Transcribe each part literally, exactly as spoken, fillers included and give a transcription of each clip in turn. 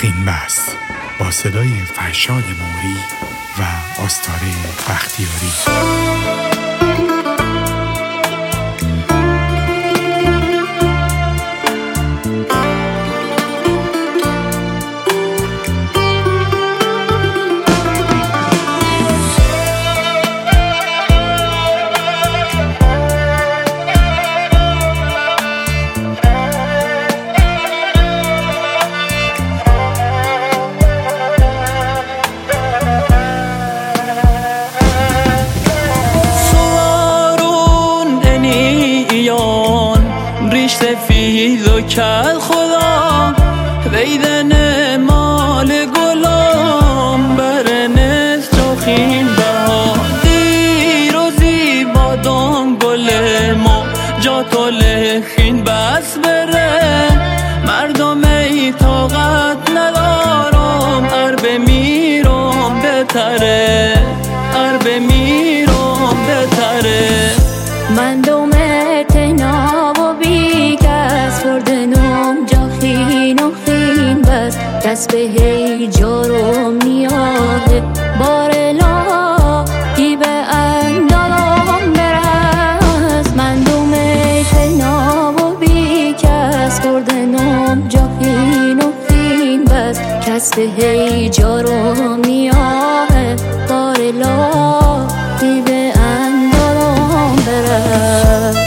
خین بست با صدای فرشاد موری و آستاره بختیاری. سفید و کل خدا ویدن مال گلام برنس چاخین بها دیر و زیبا دام گل ما جا تو لخین بس بره مردم ای طاقت ندارم ار بمیرم بتره ار بمیرم بتره من دومه تناب و بی کس فردنم جا خین و خین بس کس به هی جارم نیاده بارلا دی به اندالم برس من دومه تناب و بی کس فردنم جا خین و خین بس کس به هی جارم نیاده بارلا دی به اندالم برس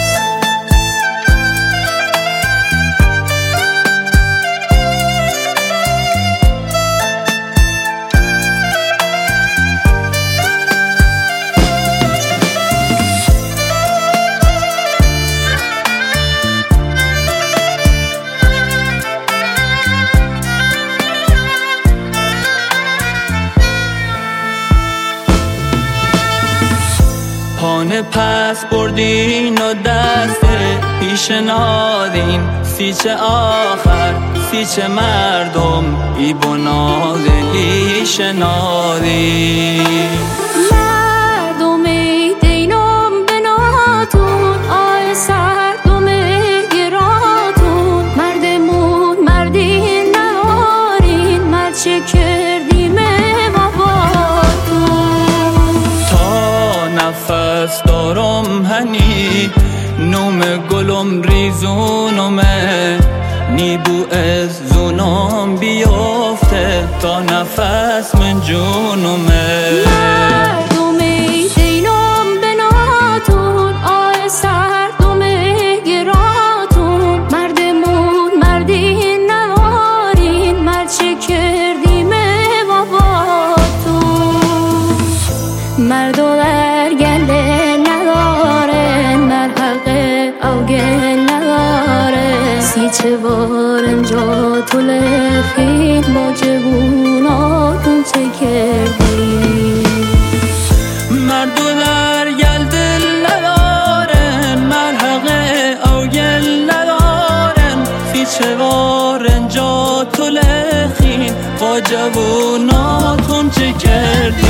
پانه پس بردین و دسته پیش نادین سیچه آخر سیچه مردم ای بنادلی شنادین مردم ای دینم بناتون آی سردم گراتون مردمون مردین نهارین مرد چه کردیم نفس دارم هنی نوم گلم ریزونمه نیبو از زونم بیافته تا نفس من جونمه مردم ای دینم بناتون آی سردم گراتون مردمون مردین نوارین مرد چه کردیم باباتون مردو گله نداره مرحق او گل نداره سیچه وارن جا تو لخین با جووناتون چه کردی مردو در گل دل نداره مرحق او گل نداره سیچه وارن جا تو لخین با جووناتون چه کردی